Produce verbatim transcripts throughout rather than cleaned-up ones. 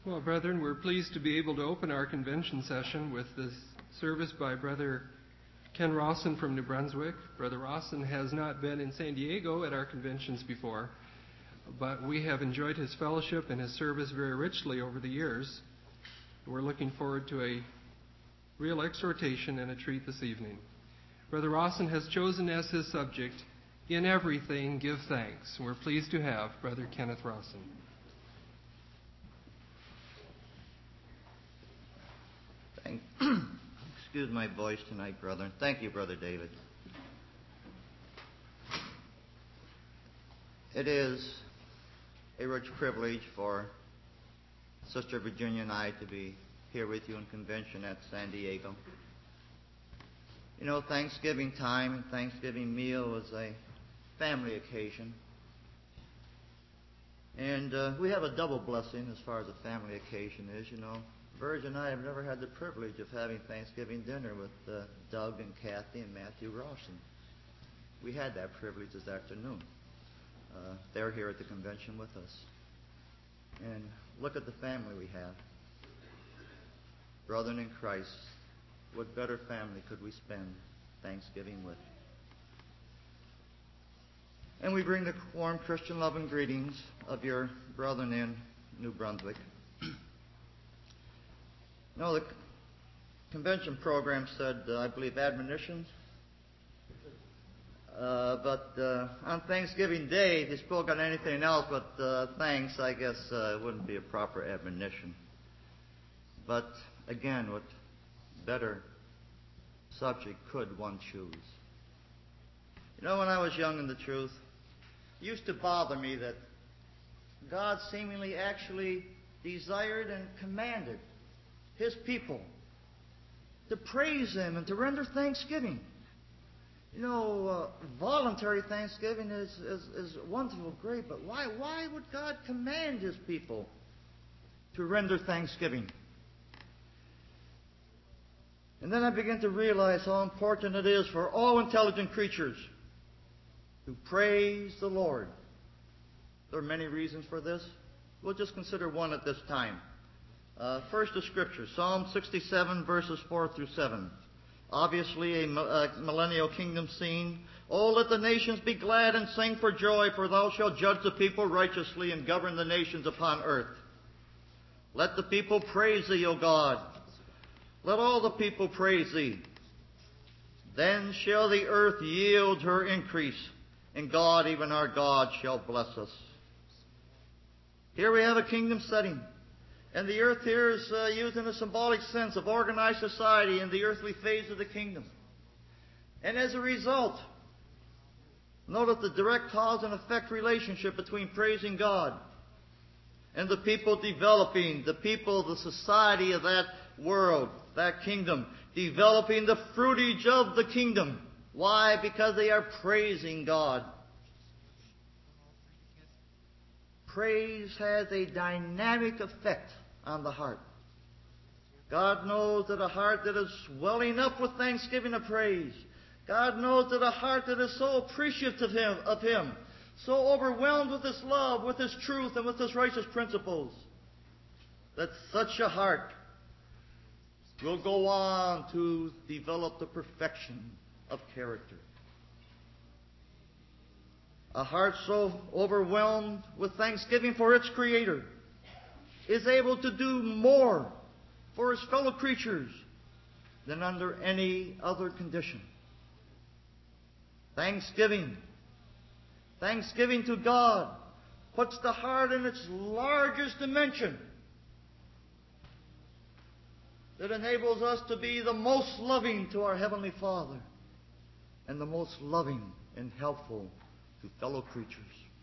Well, brethren, we're pleased to be able to open our convention session with this service by Brother Ken Rawson from New Brunswick. Brother Rawson has not been in San Diego at our conventions before, but we have enjoyed his fellowship and his service very richly over the years. We're looking forward to a real exhortation and a treat this evening. Brother Rawson has chosen as his subject, "In Everything Give Thanks." We're pleased to have Brother Kenneth Rawson. Thank, excuse my voice tonight, brethren. Thank you, Brother David. It is a rich privilege for Sister Virginia and I to be here with you in convention at San Diego. You know, Thanksgiving time and Thanksgiving meal is a family occasion. And uh, we have a double blessing as far as a family occasion is, you know. Virgin and I have never had the privilege of having Thanksgiving dinner with uh, Doug and Kathy and Matthew Rawson. We had that privilege this afternoon. Uh, they're here at the convention with us. And look at the family we have. Brethren in Christ, what better family could we spend Thanksgiving with? And we bring the warm Christian love and greetings of your brethren in New Brunswick. No, the convention program said, uh, I believe, admonitions. Uh, but uh, on Thanksgiving Day, if you spoke on anything else but uh, thanks, I guess uh, it wouldn't be a proper admonition. But again, what better subject could one choose? You know, when I was young in the truth, it used to bother me that God seemingly actually desired and commanded His people to praise Him and to render thanksgiving. You know, uh, voluntary thanksgiving is, is, is wonderful, great, but why, why would God command His people to render thanksgiving? And then I began to realize how important it is for all intelligent creatures to praise the Lord. There are many reasons for this. We'll just consider one at this time. Uh, first, the Scripture, Psalm sixty-seven, verses four through seven. Obviously, a, a millennial kingdom scene. Oh, let the nations be glad and sing for joy, for thou shalt judge the people righteously and govern the nations upon earth. Let the people praise thee, O God. Let all the people praise thee. Then shall the earth yield her increase, and God, even our God, shall bless us. Here we have a kingdom setting. And the earth here is uh, used in a symbolic sense of organized society in the earthly phase of the kingdom. And as a result, notice the direct cause and effect relationship between praising God and the people developing, the people, the society of that world, that kingdom, developing the fruitage of the kingdom. Why? Because they are praising God. Praise has a dynamic effect on the heart. God knows that a heart that is swelling up with thanksgiving of praise, God knows that a heart that is so appreciative of Him, of Him, so overwhelmed with His love, with His truth, and with His righteous principles, that such a heart will go on to develop the perfection of character. A heart so overwhelmed with thanksgiving for its Creator is able to do more for his fellow creatures than under any other condition. Thanksgiving, thanksgiving to God, puts the heart in its largest dimension. That enables us to be the most loving to our Heavenly Father and the most loving and helpful to fellow creatures.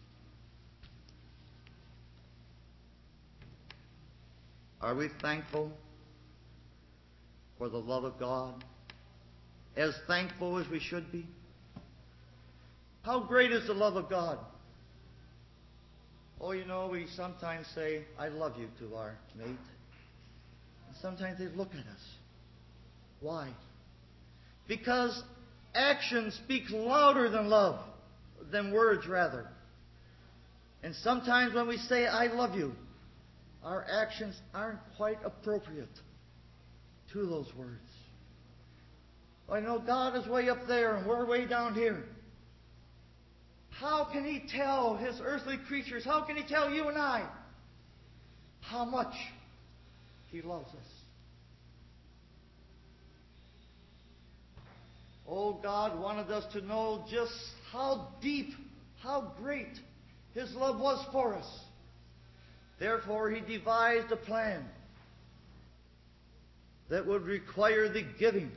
Are we thankful for the love of God? As thankful as we should be? How great is the love of God? Oh, you know, we sometimes say, I love you to our mate. And sometimes they look at us. Why? Because actions speak louder than love, than words rather. And sometimes when we say, I love you, our actions aren't quite appropriate to those words. I know God is way up there and we're way down here. How can He tell His earthly creatures, how can He tell you and I how much He loves us? Oh, God wanted us to know just how deep, how great His love was for us. Therefore, He devised a plan that would require the giving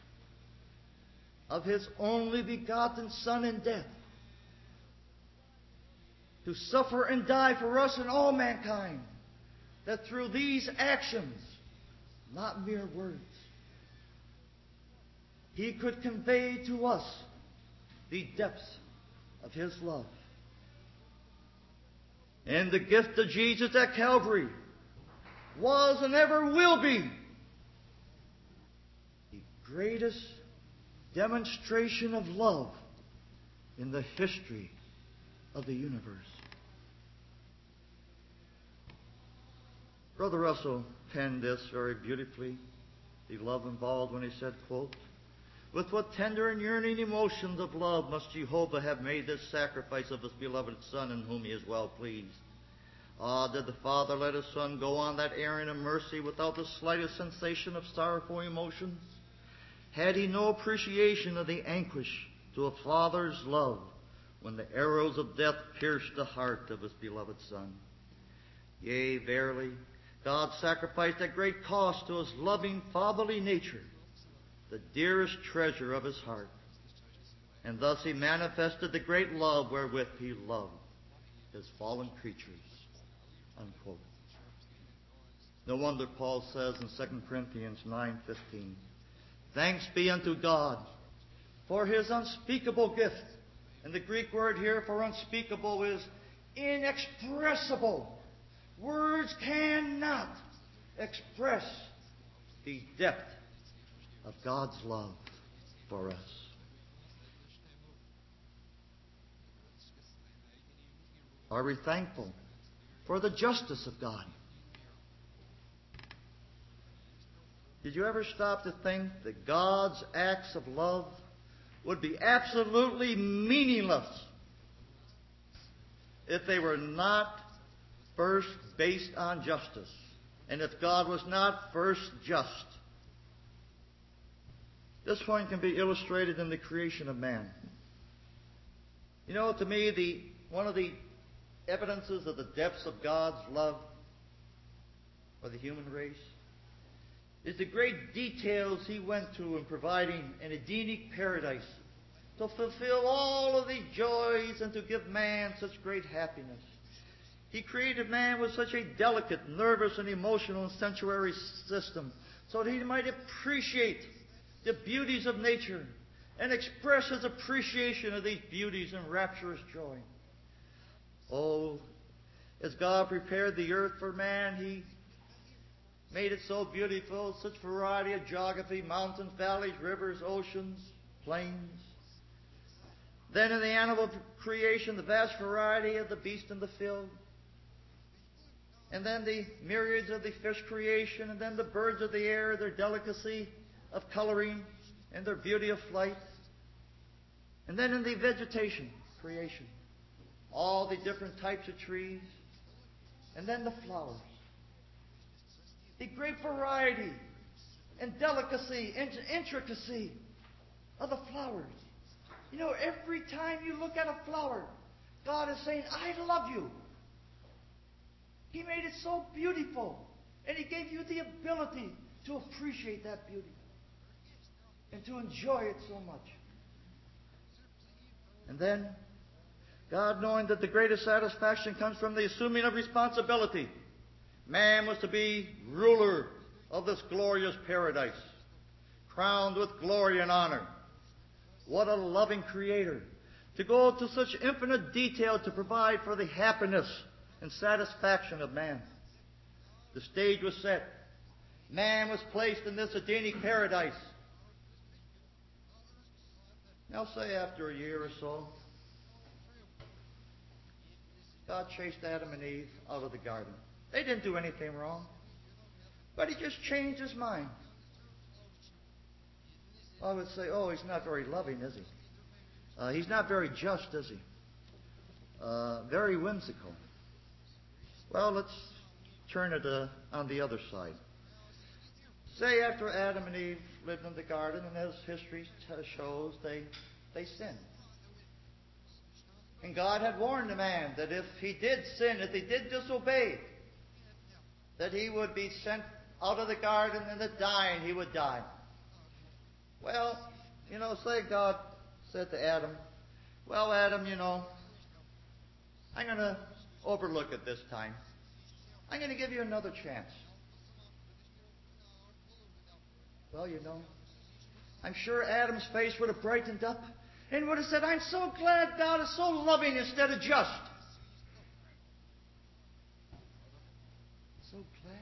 of His only begotten Son in death, to suffer and die for us and all mankind, that through these actions, not mere words, He could convey to us the depths of His love. And the gift of Jesus at Calvary was and ever will be the greatest demonstration of love in the history of the universe. Brother Russell penned this very beautifully, the love involved, when he said, quote, "With what tender and yearning emotions of love must Jehovah have made this sacrifice of His beloved Son, in whom He is well pleased. Ah, did the Father let His Son go on that errand of mercy without the slightest sensation of sorrowful emotions? Had He no appreciation of the anguish to a Father's love when the arrows of death pierced the heart of His beloved Son? Yea, verily, God sacrificed at great cost to His loving fatherly nature the dearest treasure of His heart. And thus He manifested the great love wherewith He loved His fallen creatures." Unquote. No wonder Paul says in Second Corinthians nine fifteen, "Thanks be unto God for His unspeakable gift." And the Greek word here for unspeakable is inexpressible. Words cannot express the depth of God's love for us. Are we thankful for the justice of God? Did you ever stop to think that God's acts of love would be absolutely meaningless if they were not first based on justice, and if God was not first just? This point can be illustrated in the creation of man. You know, to me, the one of the evidences of the depths of God's love for the human race is the great details He went to in providing an Edenic paradise to fulfill all of the joys and to give man such great happiness. He created man with such a delicate, nervous, and emotional and sensuary system so that he might appreciate the beauties of nature and express his appreciation of these beauties in rapturous joy. Oh, as God prepared the earth for man, He made it so beautiful, such variety of geography, mountains, valleys, rivers, oceans, plains. Then in the animal creation, the vast variety of the beast in the field. And then the myriads of the fish creation, and then the birds of the air, their delicacy of coloring and their beauty of flight. And then in the vegetation creation, all the different types of trees, and then the flowers. The great variety and delicacy and intricacy of the flowers. You know, every time you look at a flower, God is saying, "I love you." He made it so beautiful, and He gave you the ability to appreciate that beauty and to enjoy it so much. And then, God, knowing that the greatest satisfaction comes from the assuming of responsibility, man was to be ruler of this glorious paradise, crowned with glory and honor. What a loving Creator, to go to such infinite detail to provide for the happiness and satisfaction of man. The stage was set. Man was placed in this Edenic paradise. Now, say after a year or so, God chased Adam and Eve out of the garden. They didn't do anything wrong. But he just changed his mind. I would say, oh, he's not very loving, is he? Uh, he's not very just, is he? Uh, very whimsical. Well, let's turn it uh, on the other side. Say after Adam and Eve lived in the garden, and as history t- shows, they, they sinned. And God had warned the man that if he did sin, if he did disobey, that he would be sent out of the garden and that dying he would die. Well, you know, say God said to Adam, well, Adam, you know, I'm going to overlook it this time. I'm going to give you another chance. Well, you know, I'm sure Adam's face would have brightened up and would have said, I'm so glad God is so loving instead of just. So glad.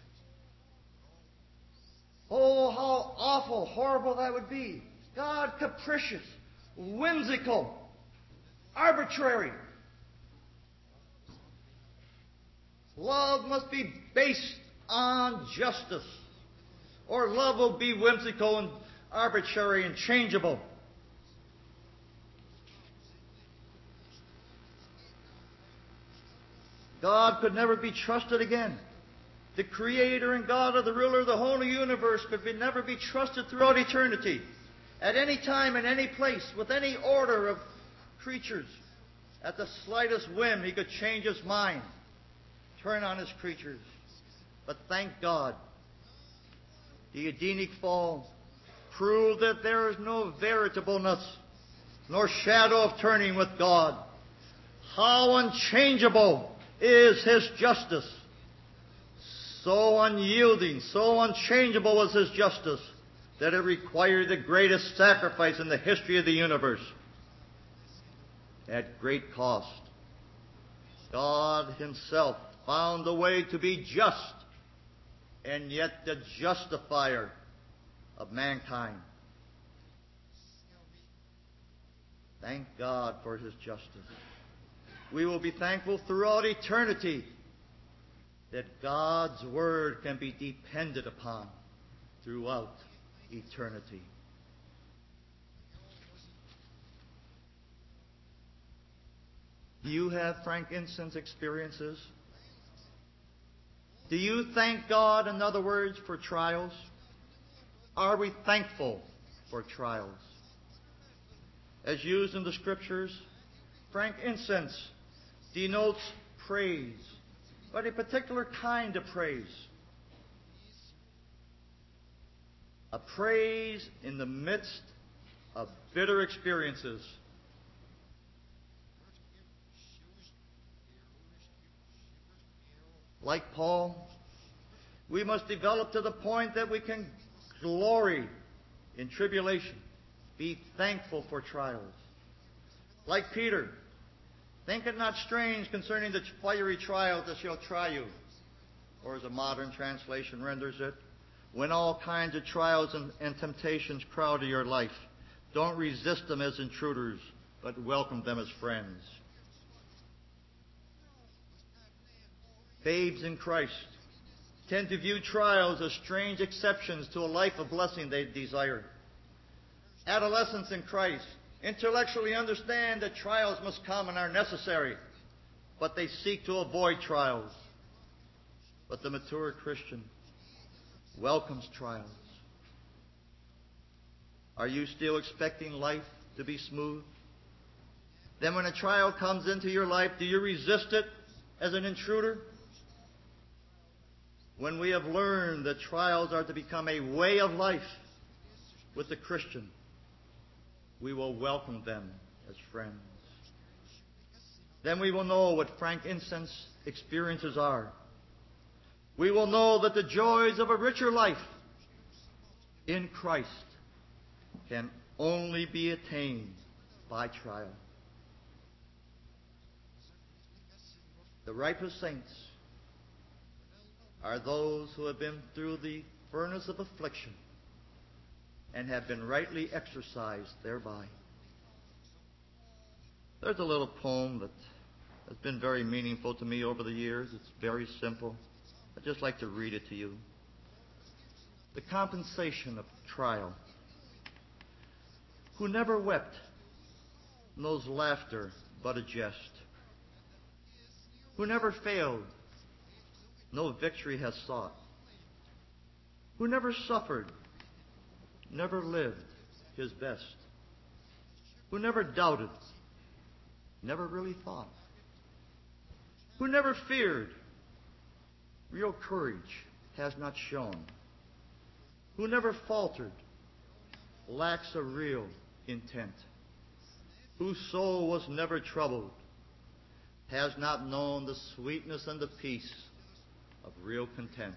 Oh, how awful, horrible that would be. God capricious, whimsical, arbitrary. Love must be based on justice, or love will be whimsical and arbitrary and changeable. God could never be trusted again. The Creator and God of the ruler of the whole universe could be, never be trusted throughout eternity. At any time, in any place, with any order of creatures. At the slightest whim, he could change his mind, turn on his creatures. But thank God, the Edenic fall proved that there is no veritableness, nor shadow of turning with God. How unchangeable is his justice. So unyielding, so unchangeable was his justice that it required the greatest sacrifice in the history of the universe. At great cost, God himself found a way to be just and yet the justifier of mankind. Thank God for his justice. We will be thankful throughout eternity that God's Word can be depended upon throughout eternity. Do you have frankincense experiences? Do you thank God, in other words, for trials? Are we thankful for trials? As used in the Scriptures, frankincense denotes praise, but a particular kind of praise. A praise in the midst of bitter experiences. Like Paul, we must develop to the point that we can glory in tribulation, be thankful for trials. Like Peter, think it not strange concerning the fiery trials that shall try you. Or as a modern translation renders it, when all kinds of trials and, and temptations crowd your life, don't resist them as intruders, but welcome them as friends. Babes in Christ tend to view trials as strange exceptions to a life of blessing they desire. Adolescents in Christ intellectually understand that trials must come and are necessary, but they seek to avoid trials. But the mature Christian welcomes trials. Are you still expecting life to be smooth? Then when a trial comes into your life, do you resist it as an intruder? When we have learned that trials are to become a way of life with the Christian, we will welcome them as friends. Then we will know what frankincense experiences are. We will know that the joys of a richer life in Christ can only be attained by trial. The ripest saints are those who have been through the furnace of affliction and have been rightly exercised thereby. There's a little poem that has been very meaningful to me over the years. It's very simple. I'd just like to read it to you. The compensation of trial. Who never wept knows laughter but a jest. Who never failed, no victory has sought. Who never suffered, never lived his best. Who never doubted, never really thought. Who never feared, real courage has not shown. Who never faltered, lacks a real intent. Whose soul was never troubled, has not known the sweetness and the peace of real content.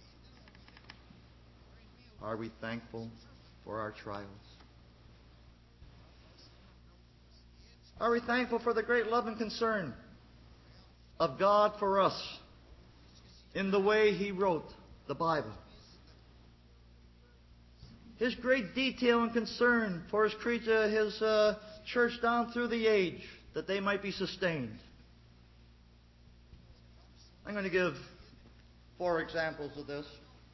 Are we thankful for our trials? Are we thankful for the great love and concern of God for us in the way He wrote the Bible? His great detail and concern for His creature, His uh, church down through the age, that they might be sustained. I'm going to give four examples of this.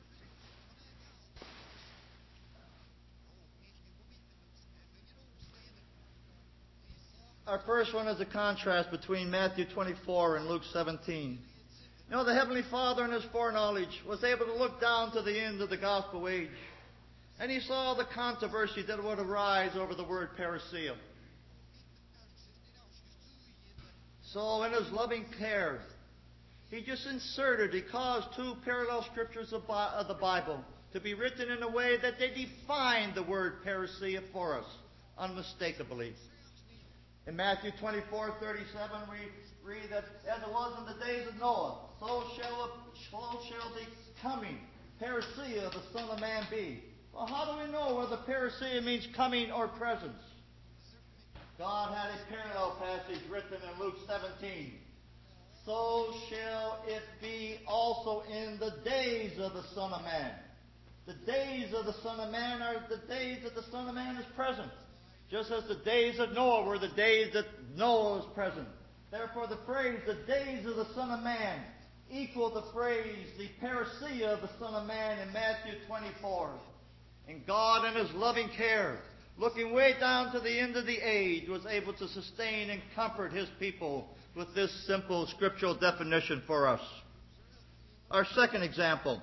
Our first one is a contrast between Matthew twenty-four and Luke seventeen. You know, the Heavenly Father in His foreknowledge was able to look down to the end of the gospel age, and He saw the controversy that would arise over the word parousia. So in His loving care, He just inserted, He caused two parallel scriptures of the Bible to be written in a way that they define the word parousia for us unmistakably. In Matthew twenty-four thirty-seven, we read that as it was in the days of Noah, so shall, so shall the coming parousia of the Son of Man be. Well, how do we know whether parousia means coming or presence? God had a parallel passage written in Luke seventeen. So shall it be also in the days of the Son of Man. The days of the Son of Man are the days that the Son of Man is present. Just as the days of Noah were the days that Noah was present. Therefore the phrase, the days of the Son of Man, equal the phrase, the parousia of the Son of Man in Matthew twenty-four. And God in His loving care, looking way down to the end of the age, was able to sustain and comfort His people with this simple scriptural definition for us. Our second example.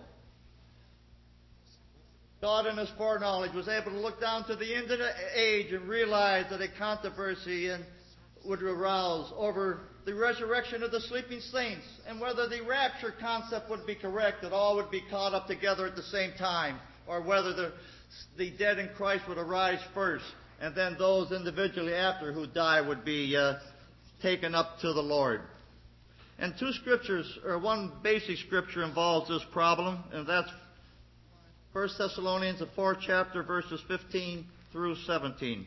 God in His foreknowledge was able to look down to the end of the age and realize that a controversy and would arouse over the resurrection of the sleeping saints and whether the rapture concept would be correct, that all would be caught up together at the same time, or whether the, the dead in Christ would arise first and then those individually after who die would be uh, taken up to the Lord. And two scriptures, or one basic scripture involves this problem, and that's First Thessalonians, the fourth chapter, verses fifteen through seventeen.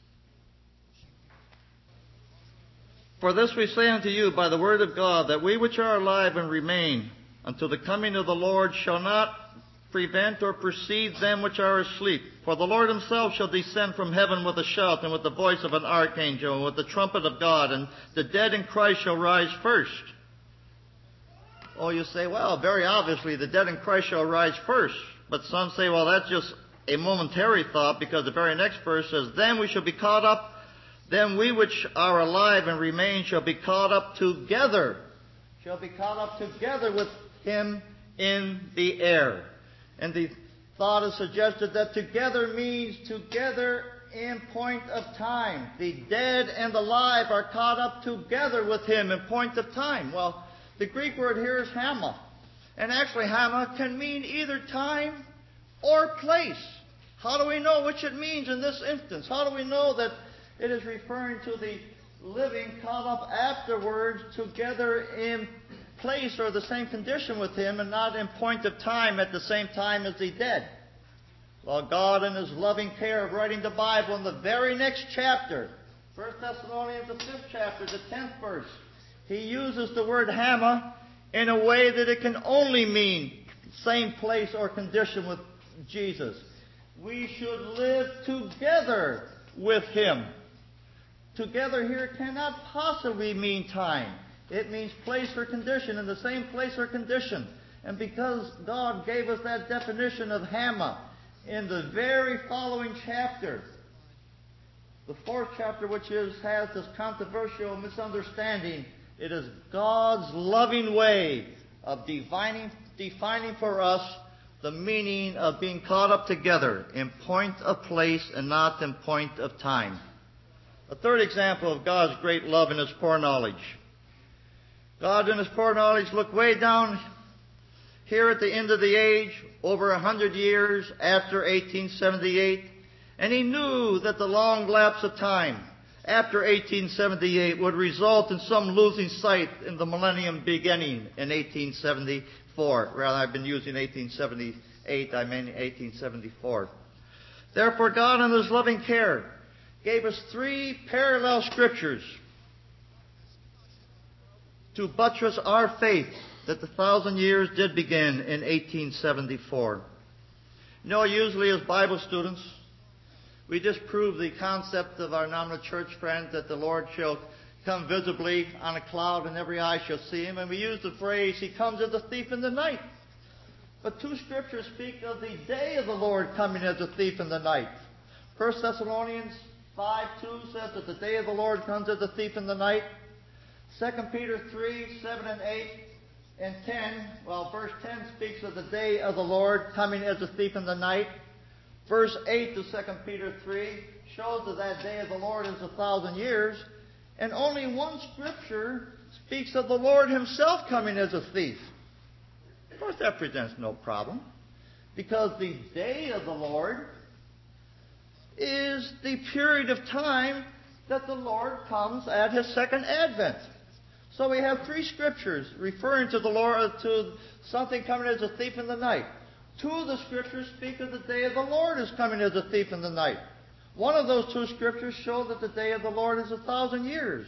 For this we say unto you by the word of God, that we which are alive and remain until the coming of the Lord shall not prevent or precede them which are asleep. For the Lord Himself shall descend from heaven with a shout, and with the voice of an archangel, and with the trumpet of God, and the dead in Christ shall rise first. Oh, you say, well, very obviously the dead in Christ shall rise first. But some say, well, that's just a momentary thought, because the very next verse says, then we shall be caught up, then we which are alive and remain shall be caught up together, shall be caught up together with Him in the air. And the thought is suggested that together means together in point of time. The dead and the alive are caught up together with Him in point of time. Well, the Greek word here is hama. And actually, hama can mean either time or place. How do we know which it means in this instance? How do we know that it is referring to the living caught up afterwards together in place or the same condition with Him, and not in point of time at the same time as the dead? Well, God in His loving care of writing the Bible in the very next chapter, First Thessalonians, the fifth chapter, the tenth verse, He uses the word hama in a way that it can only mean same place or condition with Jesus. We should live together with Him. Together here cannot possibly mean time. It means place or condition, in the same place or condition. And because God gave us that definition of Hama in the very following chapter, the fourth chapter, which is, has this controversial misunderstanding, it is God's loving way of defining, defining for us the meaning of being caught up together in point of place and not in point of time. A third example of God's great love and His foreknowledge. God in His foreknowledge looked way down here at the end of the age, over a hundred years after eighteen seventy-eight, and He knew that the long lapse of time after eighteen seventy-eight would result in some losing sight in the millennium beginning in eighteen seventy-four. Rather, I've been using eighteen seventy-eight, I mean eighteen seventy-four. Therefore, God in His loving care gave us three parallel scriptures to buttress our faith that the thousand years did begin in eighteen seventy-four. You know, usually as Bible students, we disprove the concept of our nominal church friends that the Lord shall come visibly on a cloud and every eye shall see Him. And we use the phrase, He comes as a thief in the night. But two scriptures speak of the day of the Lord coming as a thief in the night. First Thessalonians five two says that the day of the Lord comes as a thief in the night. Second Peter three, seven and eight and ten, well, verse ten speaks of the day of the Lord coming as a thief in the night. Verse eight of Second Peter three shows that that day of the Lord is a thousand years. And only one scripture speaks of the Lord Himself coming as a thief. Of course, that presents no problem, because the day of the Lord is the period of time that the Lord comes at His second advent. So we have three scriptures referring to the Lord, to something coming as a thief in the night. Two of the scriptures speak of the day of the Lord is coming as a thief in the night. One of those two scriptures show that the day of the Lord is a thousand years.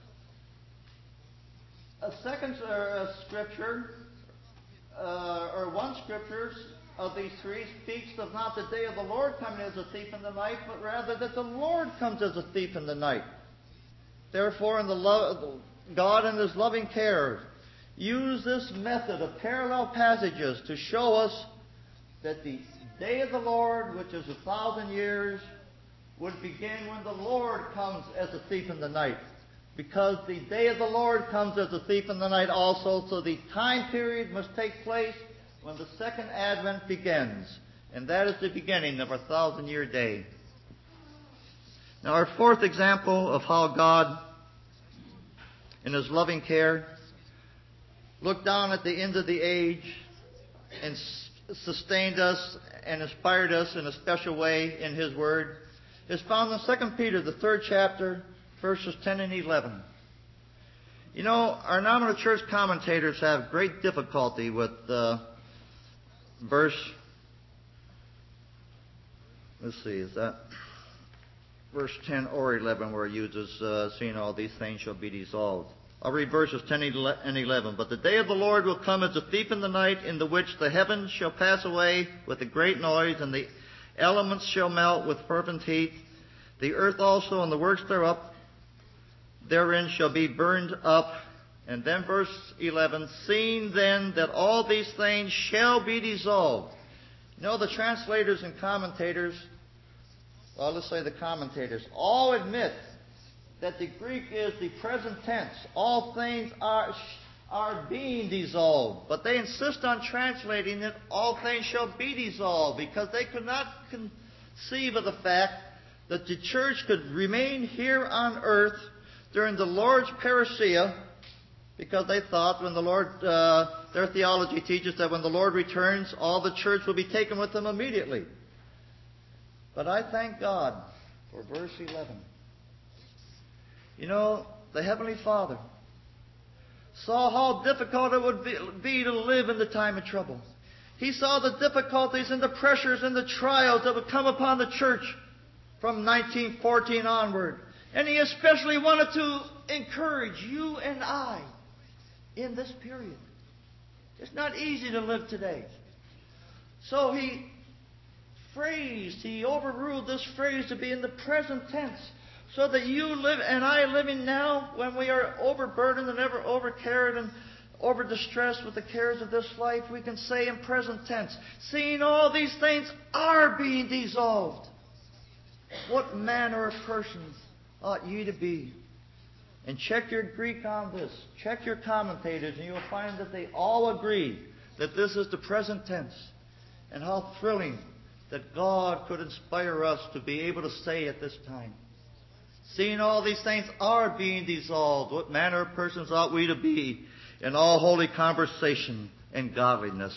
A second uh, scripture, uh, or one scripture of these three speaks of not the day of the Lord coming as a thief in the night, but rather that the Lord comes as a thief in the night. Therefore, in the love, God in His loving care used this method of parallel passages to show us that the day of the Lord, which is a thousand years, would begin when the Lord comes as a thief in the night. Because the day of the Lord comes as a thief in the night also, so the time period must take place when the second advent begins. And that is the beginning of our thousand-year day. Now, our fourth example of how God, in His loving care, looked down at the end of the age and sustained us and inspired us in a special way in His Word is found in Second Peter, the third chapter, verses ten and eleven. You know, our nominal church commentators have great difficulty with uh, verse, let's see, is that verse ten or eleven where it uses, uh, seeing all these things shall be dissolved. I'll read verses ten and eleven. But the day of the Lord will come as a thief in the night, in the which the heavens shall pass away with a great noise, and the elements shall melt with fervent heat. The earth also and the works thereof therein shall be burned up. And then verse eleven, seeing then that all these things shall be dissolved. You know, the translators and commentators, well, let's say the commentators, all admit that the Greek is the present tense. All things are, are being dissolved. But they insist on translating it, all things shall be dissolved, because they could not conceive of the fact that the church could remain here on earth during the Lord's parousia, because they thought when the Lord, uh, their theology teaches that when the Lord returns, all the church will be taken with Him immediately. But I thank God for verse eleven. You know, the Heavenly Father saw how difficult it would be, be to live in the time of trouble. He saw the difficulties and the pressures and the trials that would come upon the church from nineteen fourteen onward. And He especially wanted to encourage you and I in this period. It's not easy to live today. So He phrased, He overruled this phrase to be in the present tense, So that you live and I living now, when we are overburdened and ever overcarried and over distressed with the cares of this life, we can say in present tense, seeing all these things are being dissolved, what manner of persons ought ye to be? And check your Greek on this. Check your commentators, and you'll find that they all agree that this is the present tense. And how thrilling that God could inspire us to be able to say at this time, seeing all these things are being dissolved, what manner of persons ought we to be in all holy conversation and godliness?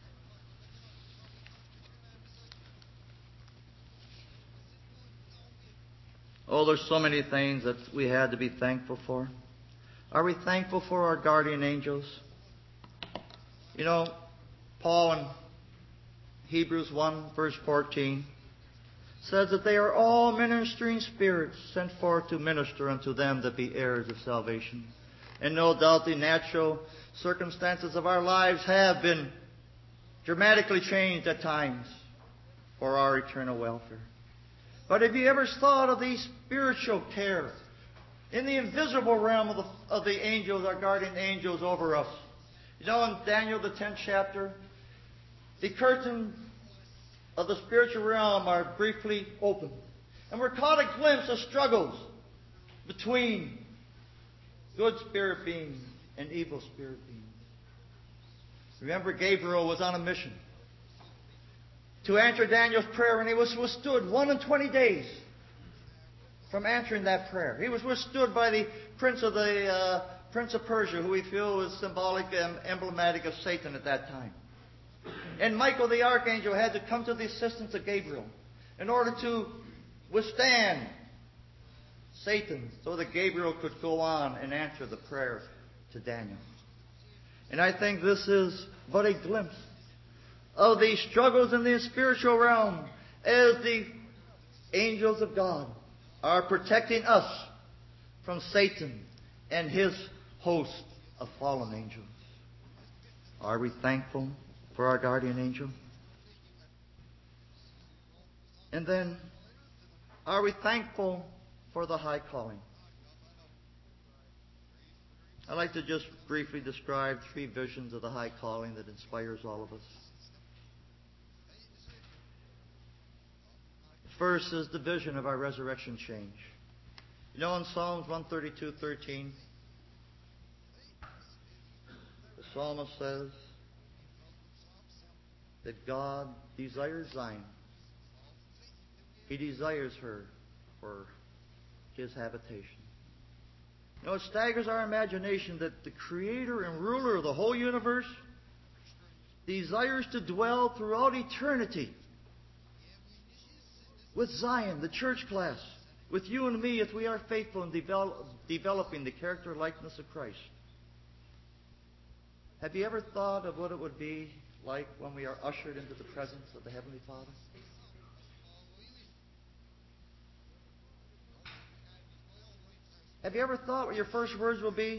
Oh, there's so many things that we had to be thankful for. Are we thankful for our guardian angels? You know, Paul in Hebrews one, verse fourteen, says that they are all ministering spirits sent forth to minister unto them that be heirs of salvation. And no doubt the natural circumstances of our lives have been dramatically changed at times for our eternal welfare. But have you ever thought of the spiritual care in the invisible realm of the, of the angels, our guardian angels over us? You know, in Daniel, the tenth chapter, the curtain of the spiritual realm are briefly opened. And we're caught a glimpse of struggles between good spirit beings and evil spirit beings. Remember, Gabriel was on a mission to answer Daniel's prayer, and he was withstood one and twenty days from answering that prayer. He was withstood by the prince of the uh, prince of Persia, who we feel was symbolic and emblematic of Satan at that time. And Michael the archangel had to come to the assistance of Gabriel in order to withstand Satan, so that Gabriel could go on and answer the prayer to Daniel. And I think this is but a glimpse of the struggles in the spiritual realm as the angels of God are protecting us from Satan and his host of fallen angels. Are we thankful for our guardian angel? And then, are we thankful for the high calling? I'd like to just briefly describe three visions of the high calling that inspires all of us. First is the vision of our resurrection change. You know, in Psalms one thirty-two thirteen, the psalmist says that God desires Zion. He desires her for His habitation. You know, it staggers our imagination that the Creator and Ruler of the whole universe desires to dwell throughout eternity with Zion, the church class, with you and me, if we are faithful in develop, developing the character and likeness of Christ. Have you ever thought of what it would be like when we are ushered into the presence of the Heavenly Father? Have you ever thought what your first words will be?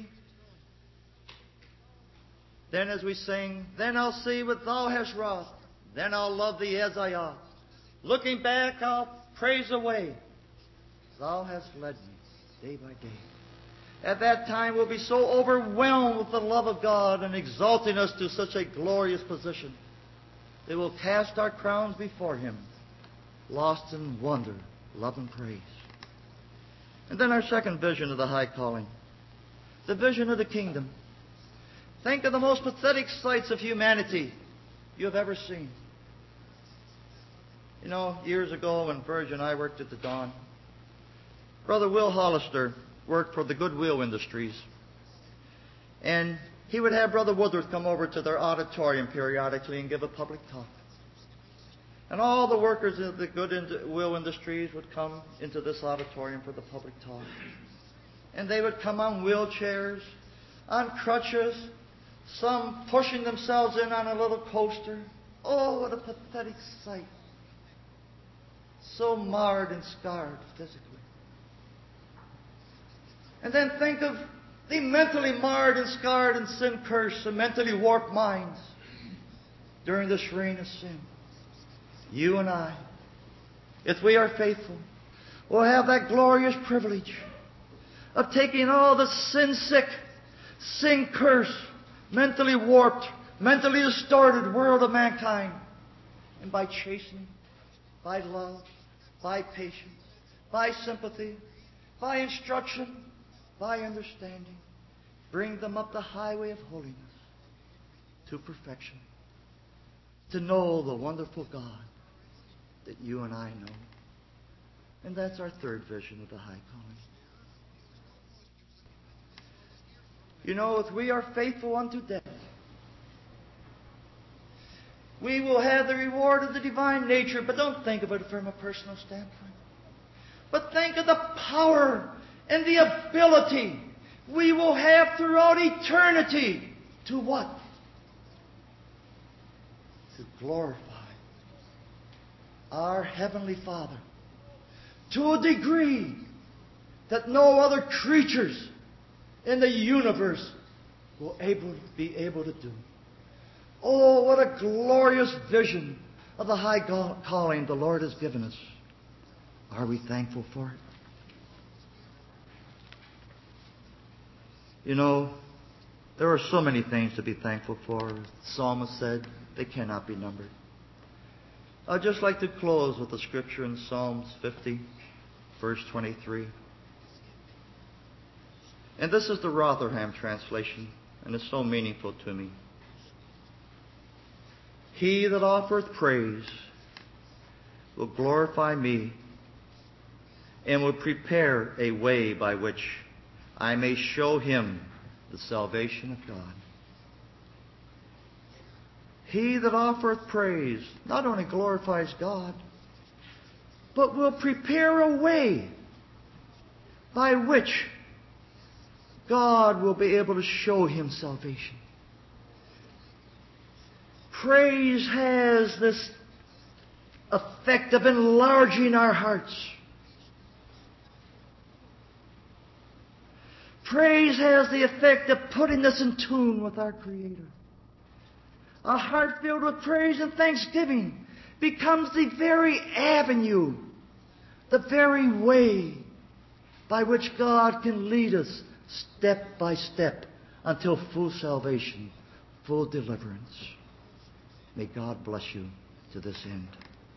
Then as we sing, then I'll see what Thou hast wrought, then I'll love Thee as I ought. Looking back, I'll praise away. Thou hast led me day by day. At that time, we'll be so overwhelmed with the love of God and exalting us to such a glorious position that we'll cast our crowns before Him, lost in wonder, love, and praise. And then our second vision of the high calling, the vision of the kingdom. Think of the most pathetic sights of humanity you have ever seen. You know, years ago when Virgil and I worked at the Dawn, Brother Will Hollister worked for the Goodwill Industries. And he would have Brother Woodworth come over to their auditorium periodically and give a public talk. And all the workers of the Goodwill Industries would come into this auditorium for the public talk. And they would come on wheelchairs, on crutches, some pushing themselves in on a little coaster. Oh, what a pathetic sight. So marred and scarred physically. And then think of the mentally marred and scarred and sin-cursed and mentally warped minds during this reign of sin. You and I, if we are faithful, will have that glorious privilege of taking all the sin-sick, sin-cursed, mentally warped, mentally distorted world of mankind, and by chastening, by love, by patience, by sympathy, by instruction, by understanding, bring them up the highway of holiness to perfection, to know the wonderful God that you and I know. And that's our third vision of the high calling. You know, if we are faithful unto death, we will have the reward of the divine nature. But don't think of it from a personal standpoint. But think of the power and the ability we will have throughout eternity to what? To glorify our Heavenly Father to a degree that no other creatures in the universe will able, be able to do. Oh, what a glorious vision of the high calling the Lord has given us. Are we thankful for it? You know, there are so many things to be thankful for. The psalmist said they cannot be numbered. I'd just like to close with a scripture in Psalms fifty, verse twenty-three. And this is the Rotherham translation, and it's so meaningful to me. He that offereth praise will glorify me, and will prepare a way by which I may show him the salvation of God. He that offereth praise not only glorifies God, but will prepare a way by which God will be able to show him salvation. Praise has this effect of enlarging our hearts. Praise has the effect of putting us in tune with our Creator. A heart filled with praise and thanksgiving becomes the very avenue, the very way by which God can lead us step by step until full salvation, full deliverance. May God bless you to this end.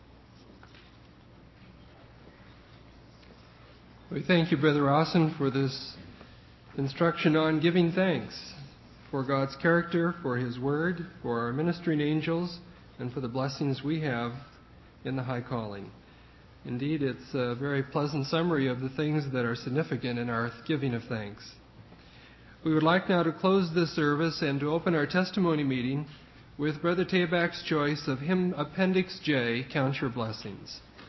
We thank you, Brother Rawson, for this instruction on giving thanks for God's character, for His Word, for our ministering angels, and for the blessings we have in the high calling. Indeed, it's a very pleasant summary of the things that are significant in our giving of thanks. We would like now to close this service and to open our testimony meeting with Brother Tabak's choice of hymn Appendix J, Count Your Blessings.